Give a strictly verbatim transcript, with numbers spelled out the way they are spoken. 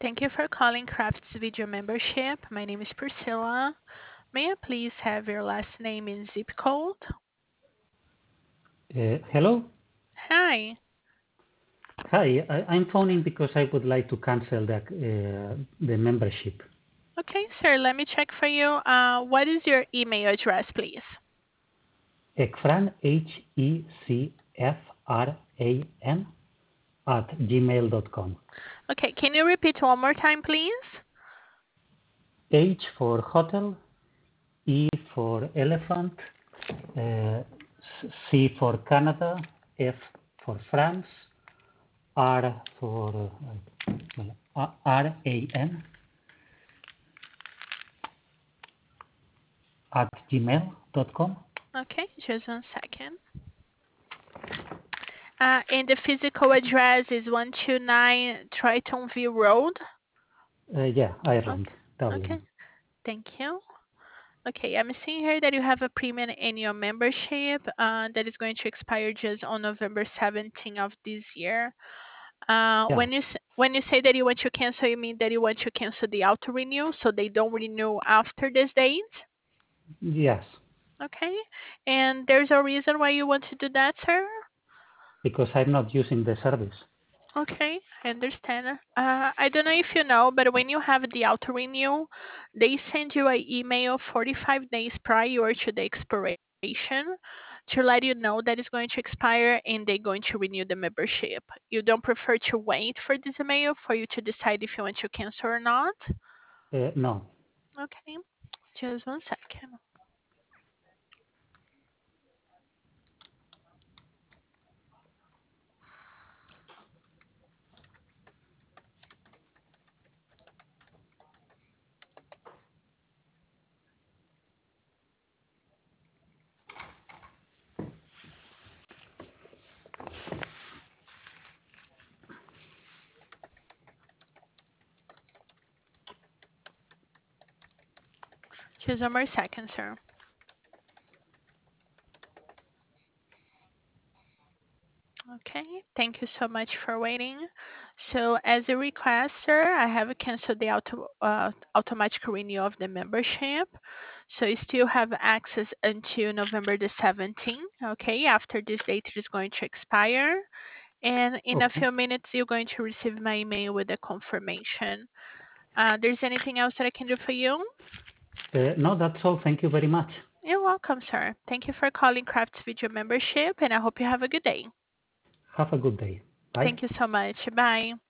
Thank you for calling Crafts Video Membership. My name is Priscilla. May I please have your last name and zip code? Uh, hello? Hi. Hi, I, I'm phoning because I would like to cancel the, uh, the membership. Okay, sir, let me check for you. Uh, what is your email address, please? Hecfran, H E C F R A N, at gmail dot com. Okay, can you repeat one more time, please? H for hotel, E for elephant, uh, C for Canada, F for France, R for uh, well, R A N at gmail dot com. Okay, just one second. Uh, and the physical address is one two nine Tritonville Road. Uh, yeah, Ireland, Okay, okay, Dublin. thank you. Okay, I'm seeing here that you have a premium annual membership uh, that is going to expire just on November seventeenth of this year. Uh, Yeah, when you s- when you say that you want to cancel, you mean that you want to cancel the auto renew, so they don't renew after this date. yes. Okay, and there's a reason why you want to do that, sir. Because I'm not using the service. Okay, I understand. Uh, I don't know if you know, but when you have the auto renew, they send you an email forty-five days prior to the expiration to let you know that it's going to expire and they're going to renew the membership. You don't prefer to wait for this email for you to decide if you want to cancel or not? Uh, no. Okay, just one second. Just one more second, sir. Okay, thank you so much for waiting. So as a request, sir, I have canceled the auto, uh, automatic renewal of the membership. So you still have access until November the seventeenth. Okay, after this date it is going to expire. And in a Okay. few minutes, you're going to receive my email with the confirmation. Uh, there's anything else that I can do for you? Uh, no, that's all. Thank you very much. You're welcome, sir. Thank you for calling Crafts Video Membership, and I hope you have a good day. Have a good day. Bye. Thank you so much. Bye.